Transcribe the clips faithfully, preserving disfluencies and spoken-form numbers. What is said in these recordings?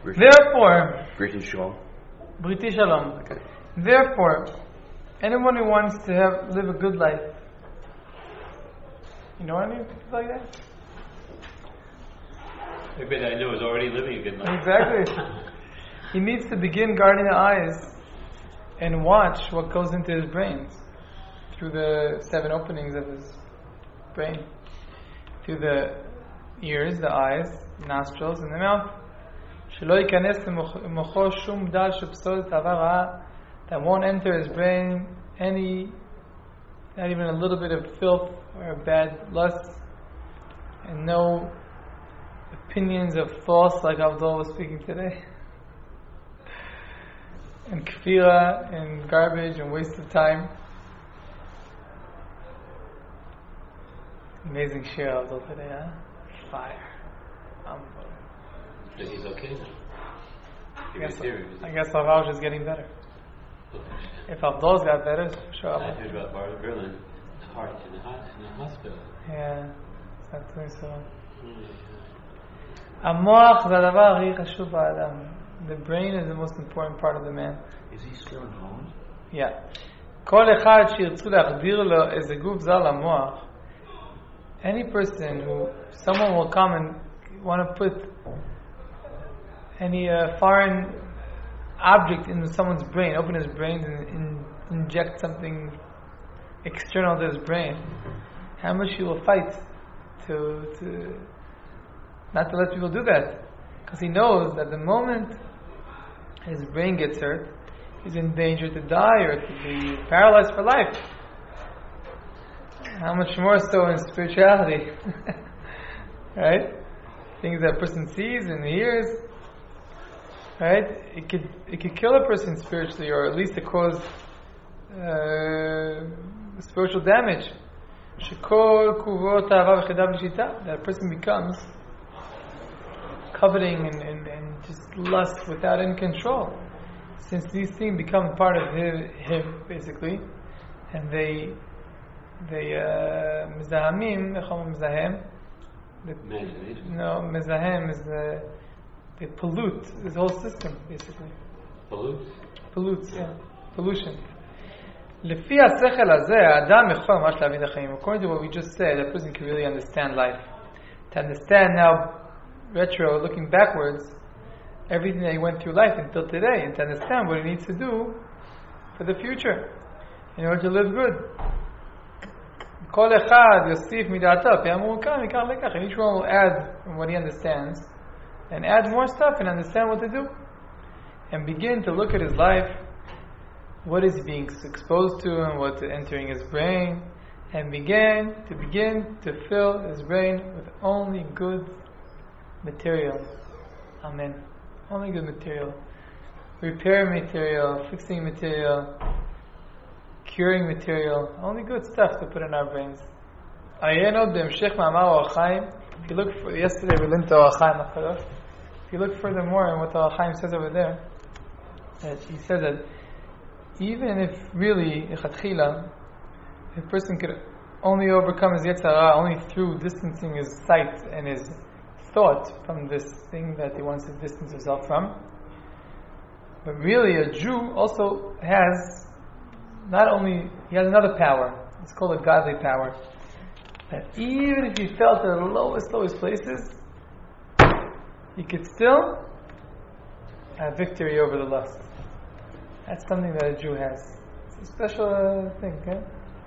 Therefore, British Shalom. Briti Shalom. Okay. Therefore, anyone who wants to have live a good life, you know anything like that? Everybody I know is already living a good life. Exactly. He needs to begin guarding the eyes and watch what goes into his brains through the seven openings of his brain, through the ears, the eyes, nostrils, and the mouth. שלא ייכנס למוחו שום דל של פסולת עבר רעה, that won't enter his brain any, not even a little bit of filth or bad lust, and no opinions of false, like Abdul was speaking today, and kfira, and garbage, and waste of time. Amazing share Abdul today, huh? Fire. Unbelievable. But he's okay now. I guess, I guess Rauj is getting better. If Abdul's got better, sure. I heard about Barbara Berlin, heart in the, in the hospital. Yeah, it's not doing so well. המוח זה הדבר הכי חשוב באדם. The brain is the most important part of the man. Is he still in Holland? Yeah. כל אחד שירצו להחדיר לו איזה גוף זר למוח, any person who, someone will come and want to put any uh, foreign object in someone's brain, open his brain and in, inject something external to his brain, how much he will fight to to not to let people do that, because he knows that the moment his brain gets hurt, he's in danger to die or to be paralyzed for life. How much more so in spirituality, right? Things that a person sees and hears, right? It could it could kill a person spiritually, or at least it cause uh, spiritual damage. That a person becomes coveting and, and, and just lust without any control, since these things become part of him, him basically, and they they mezahamim, mezahem. No, mezahem is the they pollute this whole system basically. Pollute? Pollutes, yeah, pollution. לפי השכל הזה, האדם יכול ממש להבין את החיים. According to what we just said, a person can really understand life. To understand now, retro, looking backwards, everything that he went through life until today, and to understand what he needs to do for the future in order to live good. כל אחד יוסיף מדעתו, פעם כאן, מכך לכך, and each one will add from what he understands, and add more stuff and understand what to do, and begin to look at his life, what is being exposed to and what's entering his brain, and begin to begin to fill his brain with only good material. Amen. Only good material. Repair material, fixing material, curing material, only good stuff to put in our brains. If you look for, yesterday we learned the Or HaChaim HaKadosh. If you look furthermore in what the Or HaChaim says over there, that he says that even if really, ichatchila, a person could only overcome his Yetzer Hara only through distancing his sight and his thought from this thing that he wants to distance himself from. But really, a Jew also has not only, he has another power. It's called a godly power. That even if he fell to the lowest, lowest places, he could still have victory over the lust. That's something that a Jew has. It's a special uh, thing, okay?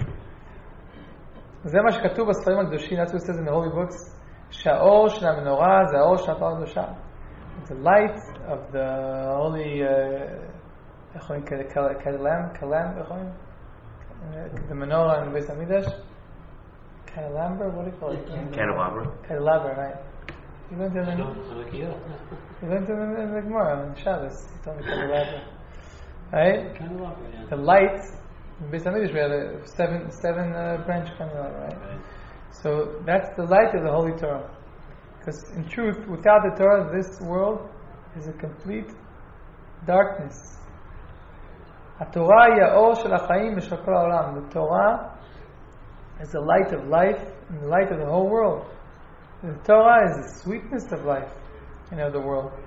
זה מה שכתוב בספרים הקדושים, that's what it says in the holy books. שהאור של המנורה זה האור של הפרה הקדושה. The light of the holy, איך קוראים? קהלם? קהלם? איך קוראים? The menorah in Beis Hamikdash? Candelabra? What do you call it? Candelabra. Candelabra, right. You learned it in the You learned it in the Gemara, in Shabbos. You told me candelabra. Right? Candelabra, yeah. The light in Beis Hamikdash, we have a seven, seven uh, branch candelabra, right? Right. So that's the light of the Holy Torah. Because in truth, without the Torah, this world is a complete darkness. התורה היא האור של החיים ושל כל העולם. The Torah is the light of life and the light of the whole world. The Torah is the sweetness of life in the world.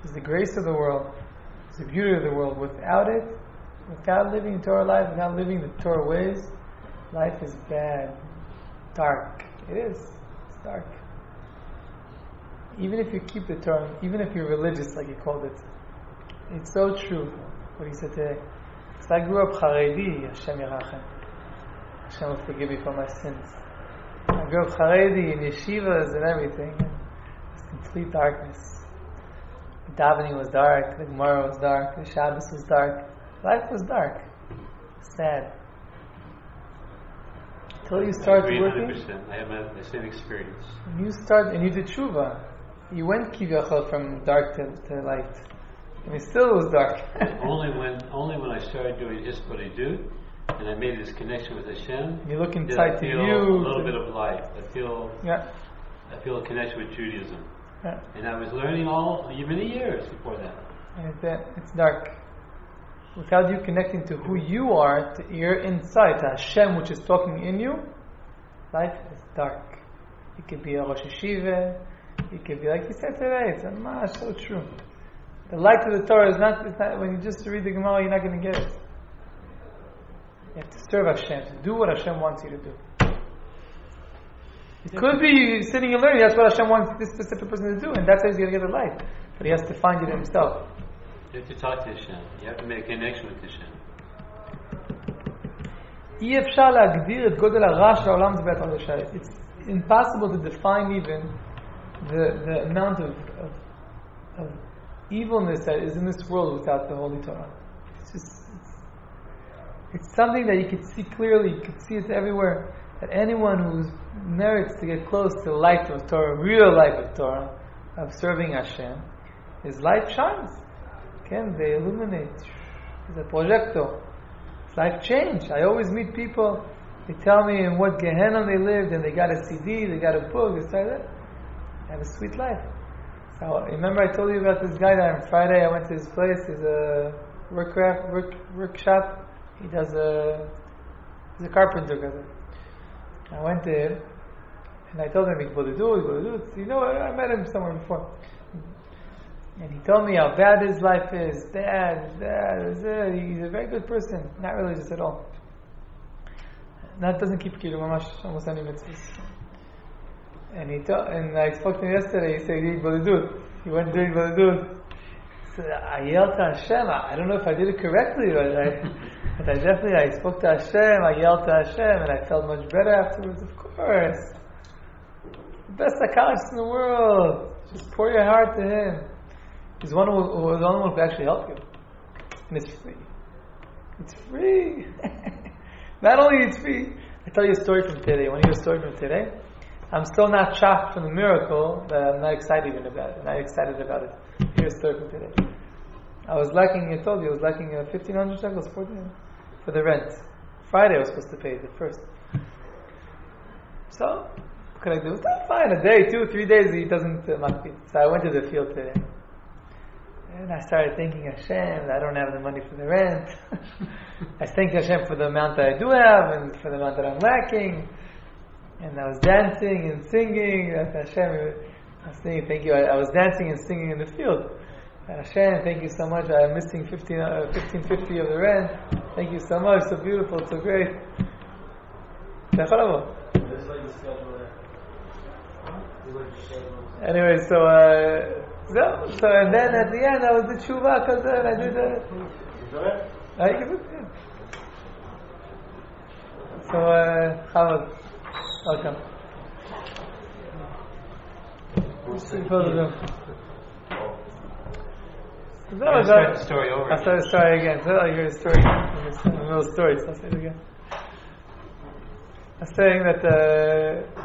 is the grace of the world, is the beauty of the world. Without it, without living the Torah life, without living the Torah ways, life is bad, dark. It is. It's dark. Even if you keep the Torah, even if you're religious, like he called it, it's so true what he said today. Because I grew up Haredi, Hashem Yerachem. Hashem will forgive me for my sins. I grew up Haredi in yeshivas and everything. It's complete darkness. The davening was dark, the Gemara was dark, the Shabbos was dark. Life was dark. Sad. Until you start working. one hundred percent. I have the same experience. When you start, and you did tshuva, you went kivachol from dark to, to light. And it still was dark. only when only when I started doing Hisbodedut, and I made this connection with Hashem, you look did inside I to feel you. a little bit of life. I feel Yeah. I feel a connection with Judaism. Yeah. And I was learning all many years before that. And it's, uh, it's dark. Without you connecting to who you are, to your inside, to Hashem, which is talking in you, life is dark. It could be a Rosh Hashiva. It could be like you said today. It's a so true. The light of the Torah is not, it's not. When you just read the Gemara, you're not going to get it. You have to serve Hashem, to do what Hashem wants you to do. It could be you sitting and learning. That's what Hashem wants this specific person to do, and that's how he's going to get the light. But he has to find it himself. You have to talk to Hashem. You have to make a connection with Hashem. אי אפשר להגדיר את גודל הרע של העולם הזה בעצם לשרת. It's impossible to define even the, the amount of, of, of evilness that is in this world without the Holy Torah. It's just, it's, it's something that you can see clearly, you can see it everywhere, that anyone who merits to get close to the light of Torah, real life of Torah, of serving Hashem, his light shines. Again, they illuminate. It's a projector. It's life change. I always meet people, they tell me in what Gehenna they lived, and they got a C D, they got a book, they say that. They have a sweet life. So, remember I told you about this guy that on Friday I went to his place, he's a workcraft, work, workshop, he does a, he's a carpenter. I went there, and I told him, he's going to do, he's going to do. You know, I met him somewhere before. And he told me how bad his life is, bad, bad, he's a very good person, not religious at all. That doesn't keep Kiru Mamash almost any mitzvahs. And he told, and I spoke to him yesterday, he said, he did do. He went doing do. He said, I yelled to Hashem, I don't know if I did it correctly, but I, but I definitely, I spoke to Hashem, I yelled to Hashem, and I felt much better afterwards, of course. The best psychologist in the world. Just pour your heart to him. He's one who, who, the only one who can actually help you. And it's free. It's free. Not only it's free, I tell you a story from today. Want to hear a story from today? I'm still not shocked from the miracle, but I'm not excited even about it. I'm not excited about it. Here's a story from today. I was lacking, I told you, I was lacking uh, fifteen hundred shekels for the, for the rent. Friday I was supposed to pay the first. So, what could I do? Oh, fine, a day, two, three days, he doesn't uh, mock me. So I went to the field today. And I started thanking Hashem that I don't have the money for the rent. I thanked Hashem for the amount that I do have and for the amount that I'm lacking. And I was dancing and singing. Hashem, I was singing, thank you. I, I was dancing and singing in the field. Hashem, thank you so much. I'm missing fifteen, uh, fifteen fifty of the rent. Thank you so much. So beautiful, so great. Anyway, so uh, so, so and then at the end I was the tshuva because uh, I did the. I give it. Yeah. So uh, Howard, welcome. So I'll start the story over. I'll start the story again. So I'll hear the story again. The middle story, so I'll say it again. I was saying that uh,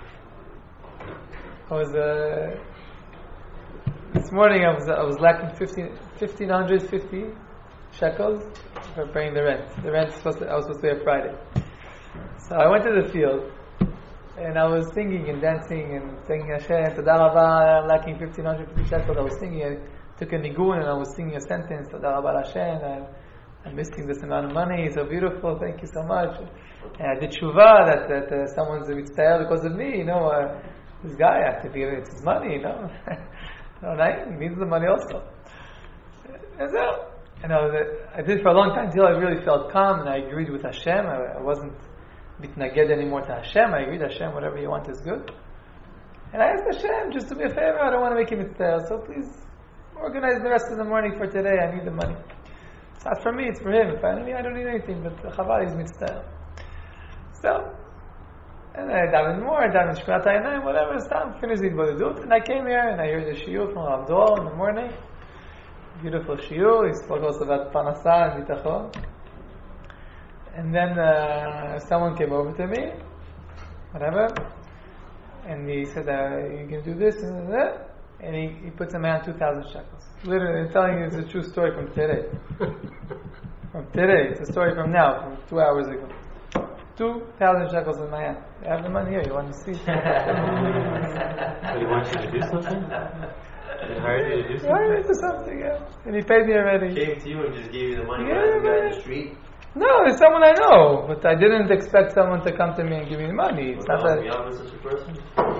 I was uh, this morning. I was I was lacking fifteen fifteen hundred fifty shekels for paying the rent. The rent supposed to, I was supposed to pay on Friday. So I went to the field and I was singing and dancing and singing Hashem, Toda Rabba, I'm lacking fifteen hundred fifty shekels. I was singing. I took a nigun and I was singing a sentence. Toda Rabba Hashem. I'm, I'm missing this amount of money. So beautiful. Thank you so much. And I did tshuva that, that uh, someone's a mitzvah because of me. You know, uh, this guy I have to give it his money. You know, No, it needs the money also. And so, you know, I did for a long time until I really felt calm and I agreed with Hashem. I, I wasn't mitnaged anymore to Hashem. I agreed, Hashem, whatever you want is good. And I asked Hashem, just do me a favor, I don't want to make you mitzvah, so please organize the rest of the morning for today, I need the money. It's not for me, it's for him. If I need, I don't need anything, but Chaval is mitzvah. So, and I davened more, I davened Shmirat Einayim, whatever, stop, finished the Bodhidut, and I came here and I heard the shiur from Rav Dor in the morning. Beautiful shiur, he spoke also about Panasa and Bitachon. And then uh, someone came over to me, whatever, and he said, uh, you can do this and that, and he, he puts a man two thousand shekels. Literally, I'm telling you, it's a true story from today. From today, it's a story from now, from two hours ago. two thousand shekels in my hand. I have the money here, you want to see? But he wants you to do something? He hired you to do something? Yeah, do something, yeah. And he paid me already. Came to you and just gave you the money Yeah, rather than the guy in man. the street. No, it's someone I know, but I didn't expect someone to come to me and give me the money. It's Well, not that. that. such a person?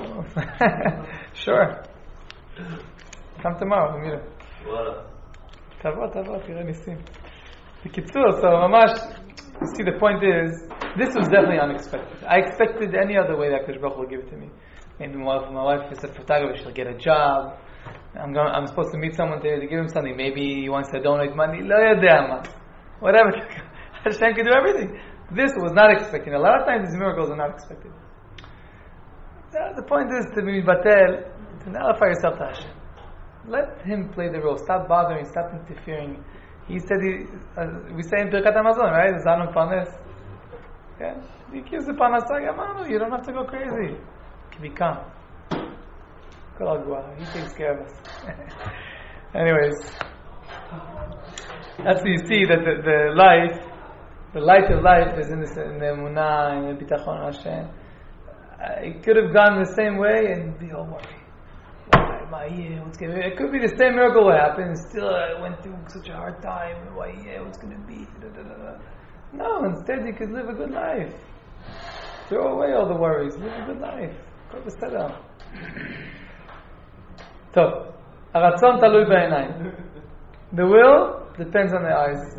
Sure. Come tomorrow, we'll meet him. What? תבוא, תבוא, תראה ניסים. בקיצור, so ממש, you see, the point is, this was definitely unexpected. I expected any other way that Kodesh Baruch Hu would give it to me. Maybe my wife, my wife is a photographer, she'll get a job. I'm going, I'm supposed to meet someone today to give him something. Maybe he wants to donate money. לא יודע מה. Whatever. Hashem can do everything. This was not expected. A lot of times these miracles are not expected. The point is to be batel, to nullify yourself to Hashem. Let him play the role. Stop bothering. Stop interfering. He said, he, uh, we say in Birkat Hamazon, right? Zanu Panes. Yeah? He gives the Panasah Gamanu. You don't have to go crazy. You can be calm. He takes care of us. Anyways, that's what you see, that the, the life, the light of life is in, this, in the Emunah, in the Bitachon Hashem. Uh, it could have gone the same way and be all worried. Why am I here? What's going to be? It could be the same miracle will happen. Still, I went through such a hard time. Why here? What's going to be? Da, da, da, da. No, instead you could live a good life. Throw away all the worries. Live a good life. Go to Sedam. טוב, הרצון תלוי בעיניים. The will depends on the eyes.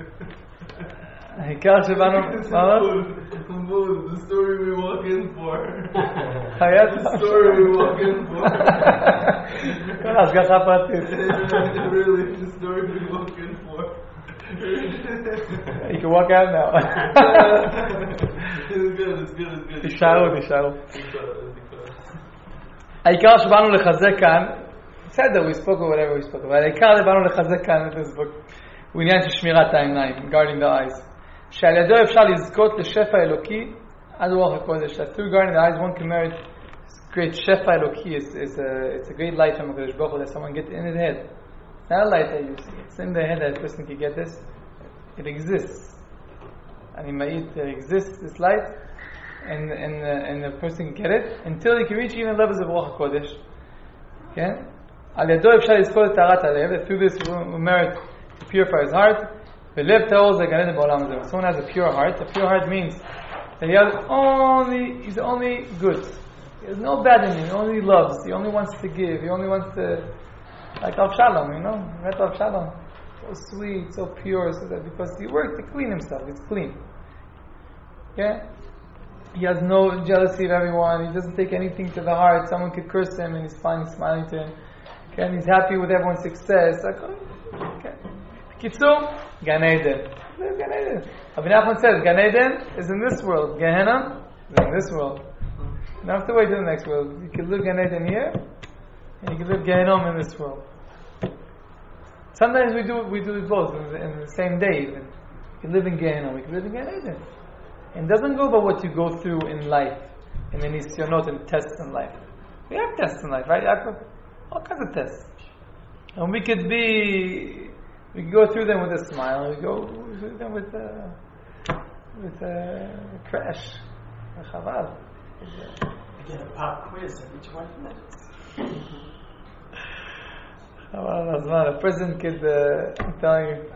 העיקר שבאנו... מה? The story we walk in for. היה The story we walk in for. כל השגחה פרטית. Really, the story we walk in for. You can walk out now. It's good, it's good, it's good. תישארו, תישארו. העיקר שבאנו לחזק כאן, בסדר, we spoke or whatever we spoke, אבל העיקר שבאנו לחזק כאן, this book, הוא עניין של שמירת העיניים, guarding the eyes. שעל ידו אפשר לזכות לשפע אלוקי, עד רוח הקודש. That through guarding the eyes one can merit great שפע אלוקי. It's, it's, a, it's a great light from הקודש ברוך הוא that someone gets in his head. It's not a light that you see. It's in the head that a person can get this. It exists. And in Ma'it, there exists this light. And and uh, and the person can get it until he can reach even levels of Ruach HaKodesh. Okay? Al yado efshar lizkot taharat halev. That through this will merit to purify his heart. V'lev tahor ze gan eden ba'olam hazeh. When someone has a pure heart, a pure heart means that he has only, he's only good. He has no bad in him. He only loves. He only wants to give. He only wants to, like Avshalom, you know, Met Avshalom, so sweet, so pure, so that because he worked to clean himself. It's clean. Okay? He has no jealousy of everyone. He doesn't take anything to the heart. Someone could curse him and he's fine, he's smiling to him. Okay, and he's happy with everyone's success. Like, okay. Kitzur, Gan Eden. Gan Eden. Rabbi Nachman says, Gan Eden is in this world. Gehenna is in this world. You don't have to wait to the next world. You can live Gan Eden here, and you can live Gehenom in this world. Sometimes we do we do it both in the, in the same day. Even. You can live in Gehenom, you can live in Gan Eden. It doesn't go by what you go through in life, in the nisyanot and tests in life. We have tests in life, right? All kinds of tests. And we could be, we could go through them with a smile, we go through them with a, with a crash. A chaval. We get a pop quiz every twenty minutes. Chaval, הזמן. A person could, uh, I'm telling you,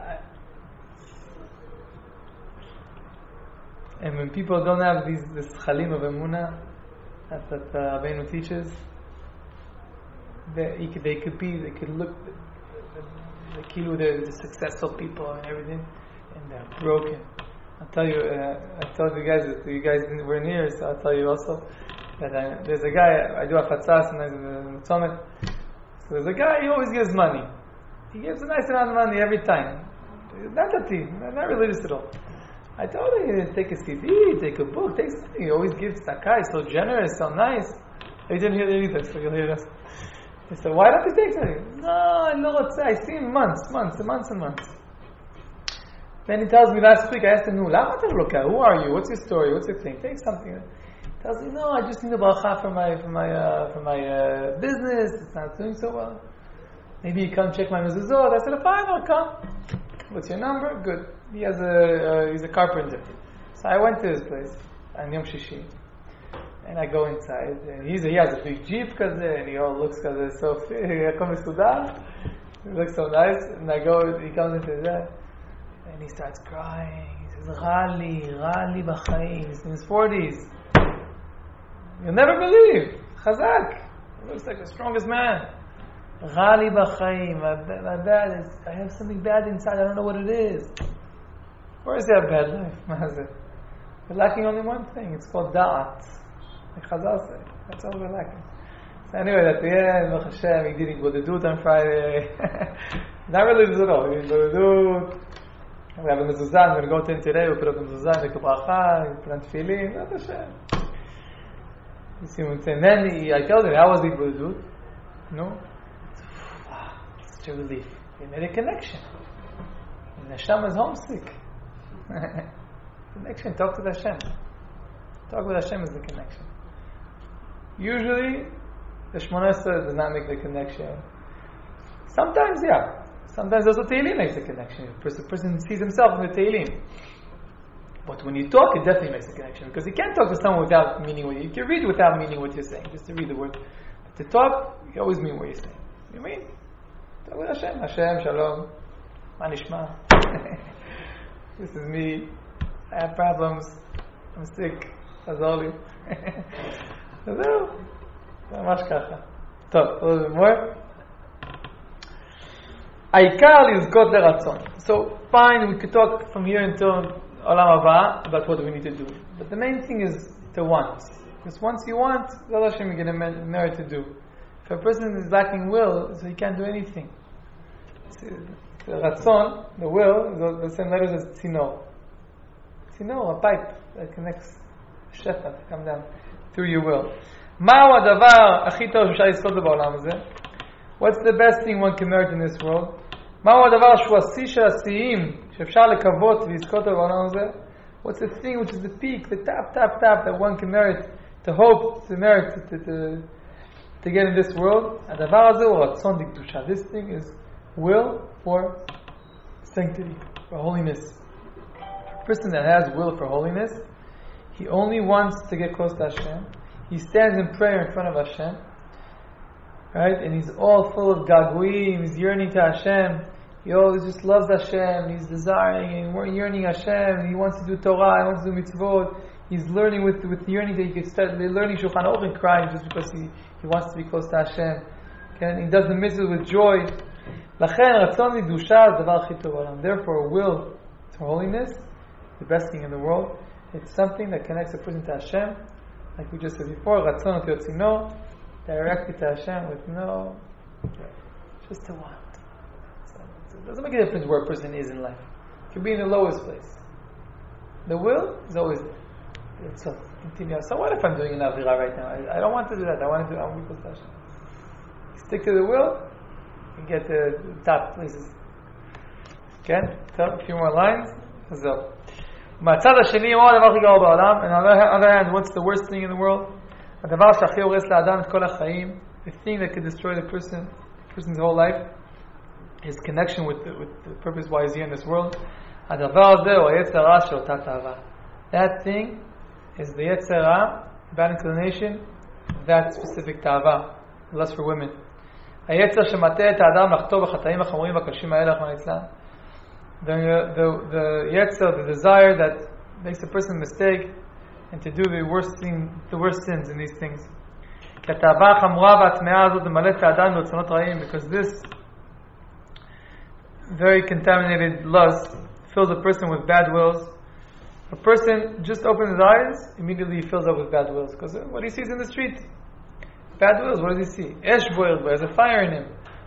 and when people don't have these this chalim of emunah that that uh, Rabbeinu teaches, that he could, they could be, they could look, the, the, the, the, the successful people and everything, and they're broken. I'll tell you, uh, I told you guys that you guys were near, so I'll tell you also that I, there's a guy, I do a fatzah sometimes in the Tzomeh. So there's a guy, he always gives money. He gives a nice amount of money every time. Not that he, not religious at all. I told him, take a C D, take a book, take something. He always gives tzedakah, he's so generous, so nice. He didn't hear it either, so you'll hear us. He said, why don't you take something? No, I know what's I see him months, months, and months and months. Then he tells me last week, I asked him, who are you? What's your story? What's your thing? Take something. He tells me, no, I just need a bracha for my for my uh, for my uh, business. It's not doing so well. Maybe you come check my mezuzot. I said, fine, I'll come. What's your number? Good. He has a uh, he's a carpenter. So I went to his place on Yom Shishi, and I go inside. And he's he has a big jeep, kaze, and he all looks kaze so he looks so nice. And I go, he comes into that. And he starts crying. He says, Rali, Rali b'chaim. He's in his forties. You'll never believe. Chazak. He looks like the strongest man. Rali b'chaim. My, my bad is, I have something bad inside. I don't know what it is. Of course you have bad life. We're lacking only one thing. It's called da'at. Like Chazal said. That's all we're lacking. So anyway, at the end, Baruch Hashem, he did Hidbodedut on Friday. Not religious at all. He did Hidbodedut. We have a mezuzah, I'm going to go to him today, we put up a mezuzah, make a bracha, we put on tefillin, that's Hashem. You see what I'm saying? Then he, I told him, how was the Hidbodedut? No? Wow, such a relief. He made a connection. And Hashem is homesick. Connection, talk to the Hashem. Talk with Hashem is the connection. Usually, the Shemona Esrei does not make the connection. Sometimes, yeah. Sometimes also Tehillim makes a connection. The person, person sees himself in the Tehillim. But when you talk, it definitely makes a connection. Because you can't talk to someone without meaning what you... You can read without meaning what you're saying. Just to read the word. But to talk, you always mean what you're saying. You mean? Talk with Hashem. Hashem, Shalom. Ma nishma. This is me. I have problems. I'm sick. Azor li. זהו. ממש ככה. טוב, עוד more. העיקר לזכות לרצון. So, fine, we could talk from here until עולם הבא about what we need to do. But the main thing is to want. Because once you want, Zod Hashem, you're going to merit to do. If a person is lacking will, so he can't do anything. The ratzon, the will, is the same letters as tzino. Tzino, a pipe that connects shefa to come down through your will. מהו הדבר הכי טוב שאפשר לזכות לו בעולם הזה? What's the best thing one can merit in this world? מהו הדבר שהוא השיא של השיאים שאפשר לקוות ולזכות לו בעולם הזה? What's the thing which is the peak, the top, top, top that one can merit, to hope, to merit, to, to, to get in this world? הדבר הזה הוא רצון לקדושה. This thing is will for sanctity, for holiness. A person that has will for holiness, he only wants to get close to Hashem. He stands in prayer in front of Hashem, right? And he's all full of gaguim. He's yearning to Hashem. He always just loves Hashem. He's desiring and we're yearning Hashem. He wants to do Torah. He wants to do mitzvot. He's learning with with yearning that he could start learning Shulchan Aruch and crying just because he, he wants to be close to Hashem. Okay? And he does the mitzvah with joy. לכן רצון לקדושה זה הדבר הכי טוב בעולם. Therefore, will to holiness, the best thing in the world. It's something that connects a person to Hashem. Like we just said before, ratzon ot yotzino, directly to Hashem with no, just to want. So it doesn't make a difference where a person is in life. It could be in the lowest place. The will is always there. So continue. So what if I'm doing an avira right now? I, I don't want to do that. I want to do. I want to be close to Hashem. Stick to the will and get to the top places. Okay. So a few more lines. So. מהצד השני, מה הדבר הכי גרוע בעולם? And on the other hand, what's the worst thing in the world? הדבר שהכי הורס לאדם את כל החיים, the thing that could destroy the person, the person's whole life, his connection with the, with the purpose why he's here in this world. הדבר הזה הוא היצר הרע של אותה תאווה. That thing is the יצר הרע, bad inclination, that specific תאווה, lust for women. היצר שמטה את האדם לחטוא בחטאים החמורים והקשים האלה, רחמנא ליצלן. The, the, the yetzer, the desire that makes a person mistake and to do the worst thing, the worst sins in these things. כי התאווה החמורה והטמאה הזאת ממלאת את האדם ברצונות רעים, because this very contaminated lust fills a person with bad wills. A person just opens his eyes, immediately he fills up with bad wills, because what he sees in the street, bad wills. What does he see? Esh boiled, there's a fire in him.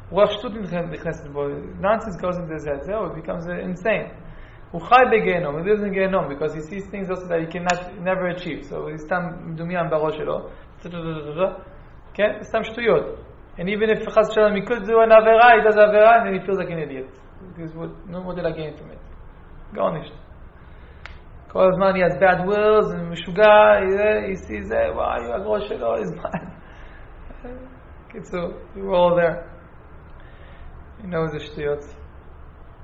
Nonsense goes into his head. So it becomes uh, insane. He lives in Gehenom because he sees things also that he cannot never achieve. So he's stam dumiyan barash shelo. Okay, stam shtuyot. And even if chas shalom he could do an avera, he does avera, and then he feels like an idiot. Because what? No, what did I gain from it? Garnished. Kol azman he has bad wills and mishuga. He sees that. Wow, you agrosh shelo is mad. Okay, so we're all there. He knows the shtuyot.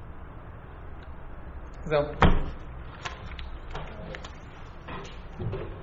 So.